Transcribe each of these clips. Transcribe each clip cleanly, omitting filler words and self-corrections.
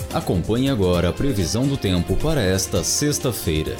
Acompanhe agora a previsão do tempo para esta sexta-feira.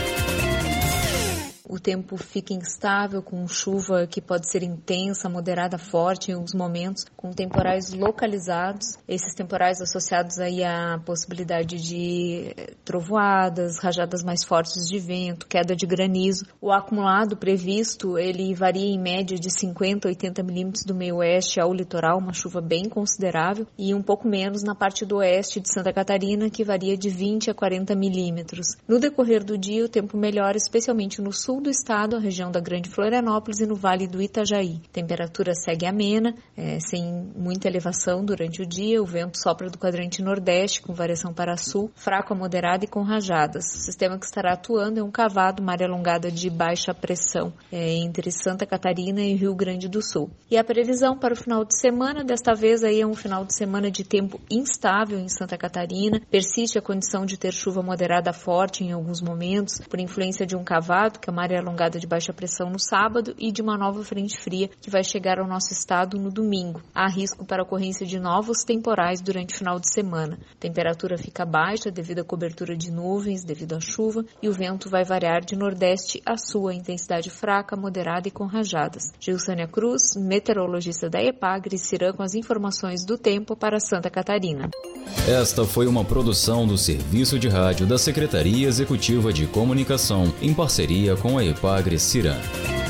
O tempo fica instável, com chuva que pode ser intensa, moderada, forte em alguns momentos, com temporais localizados. Esses temporais associados aí à possibilidade de trovoadas, rajadas mais fortes de vento, queda de granizo. O acumulado previsto, ele varia em média de 50 a 80 milímetros do meio oeste ao litoral, uma chuva bem considerável, e um pouco menos na parte do oeste de Santa Catarina, que varia de 20 a 40 milímetros. No decorrer do dia, o tempo melhora, especialmente no sul do estado, a região da Grande Florianópolis e no Vale do Itajaí. A temperatura segue amena, sem muita elevação durante o dia. O vento sopra do quadrante nordeste, com variação para sul, fraco a moderado e com rajadas. O sistema que estará atuando é um cavado, uma área alongada de baixa pressão entre Santa Catarina e Rio Grande do Sul. E a previsão para o final de semana, desta vez aí é um final de semana de tempo instável em Santa Catarina. Persiste a condição de ter chuva moderada forte em alguns momentos, por influência de um cavado, que é uma área alongada de baixa pressão no sábado, e de uma nova frente fria que vai chegar ao nosso estado no domingo. Há risco para a ocorrência de novos temporais durante o final de semana. A temperatura fica baixa devido à cobertura de nuvens, devido à chuva, e o vento vai variar de nordeste a sul, a intensidade fraca, moderada e com rajadas. Gilsânia Cruz, meteorologista da EPAGRE, Ciran, com as informações do tempo para Santa Catarina. Esta foi uma produção do Serviço de Rádio da Secretaria Executiva de Comunicação, em parceria com a EPAGRE Ciran.